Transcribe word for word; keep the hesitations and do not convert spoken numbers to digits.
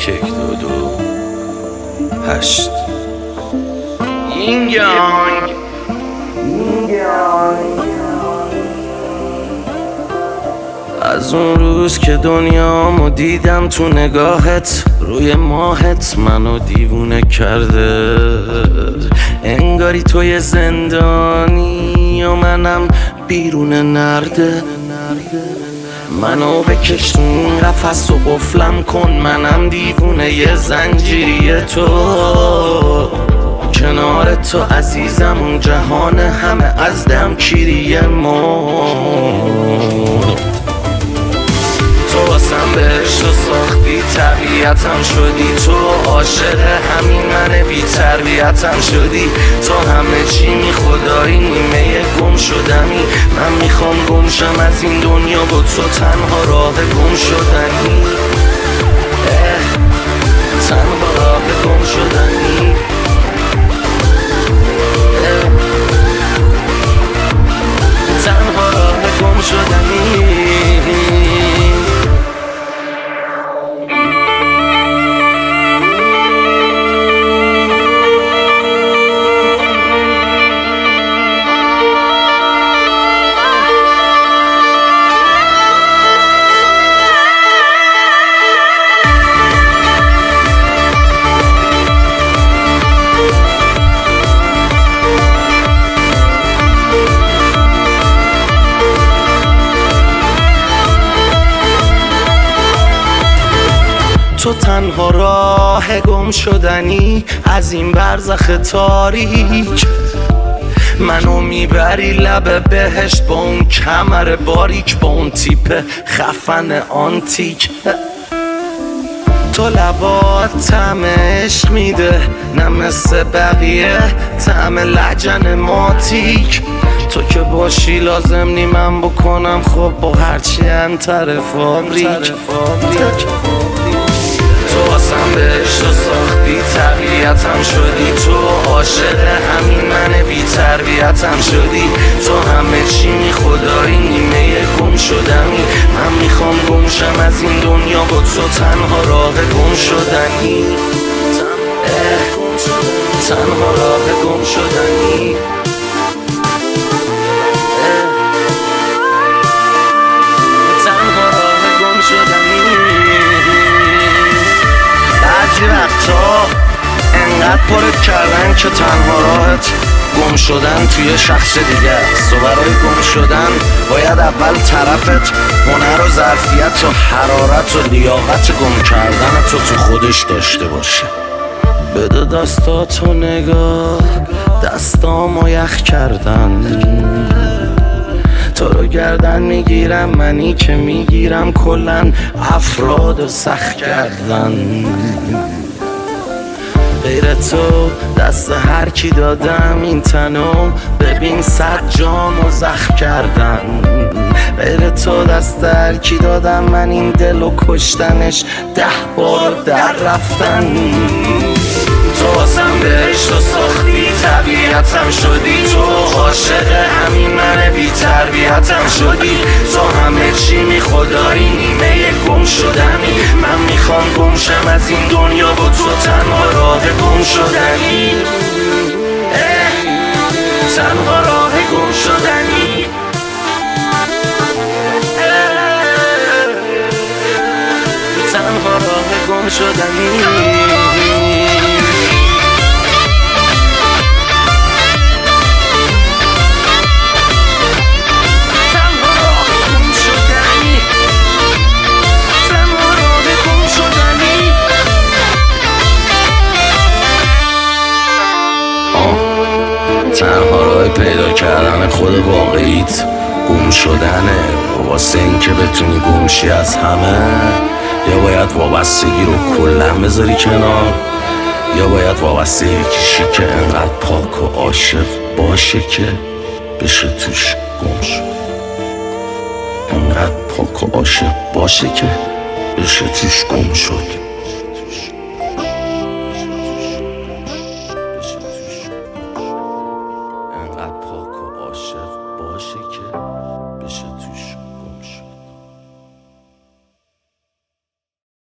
یک یک دو دو هشت. یینگیانگ از اون روز که دنیامو دیدم تو نگاهت، روی ماهت منو دیوونه کرده. انگاری توی زندانی و منم بیرون نرده. منو بکش تو این قفس و قفلم کن، منم دیوونه ی زنجیری تو. کنار تو عزیزم اون جهان همه از دم کیری مرد. تو واسم بهشت و ساختی طبیعتم شدی، تو عاشق همین من بی تربیتم شدی. تو همه چی می خدایی نیمه گم شدمی، من میخوام گم شم از این دنیا با تو، تنها راه گم شدنی. تنها راه گم شدنی. تنها راه گم شدنی. تو تنها راه گم شدنی از این برزخ تاریک. منو میبری لب بهشت با اون کمر باریک، با اون تیپ خفن آنتیک. تو لبات طعم عشق میده، نه مثل بقیه طعم لجن ماتیک. تو که باشی لازم نی من بکنم خب با هرچی انتر فابریک. تو واسم بهشت و ساختی طبیعتم شدی، تو عاشق همین من بی تربیتم شدی. تو همه چی می خدایی نیمه گم شدمی، من میخوام گم شم از این دنیا با تو، تنها راه گم شدنی. تنها راه گم شدنی. تنها راه گم شدنی. بعضی وقتا انقدر پرت کردن که تنها راحت گم شدن توی شخص دیگه است. و برای گم شدن باید اول طرفت هنر و ظرفیت و حرارت و لیاقت گم کردن تو تو خودش داشته باشه. بده دستاتو نگاه، دستامو یخ کردن. تو رو گردن میگیرم، منی که میگیرم کلن افراد و سخت کردن. غیر تو دست هر کی دادم این تنو، ببین صد جامو زخم کردن. غیر تو دست هر کی دادم من این دلو کشتنش ده بار در رفتن. تو واسم بهشت و ساختی طبیعتم شدی، تو عاشق همین من بی تربیتم شدی. تو همه چی می خدایی نیمه گم شدنی، من میخوام گم شم از این دنیا با تو، تنها راه گم شدنی. تنها راه گم شدنی. تنها راه گم شدنی. تنها راه پیدا کردن خود واقعیت گم شدنه. واسه این که بتونی گمشی از همه، یا باید وابستگی رو کلا بذاری کنار، یا باید وابسته یکیشی که انقدر پاک و عاشق باشه که بشه توش گم شد. انقدر پاک و عاشق باشه که بشه توش گم شد. انقدر پاک و عاشق باشه که بشه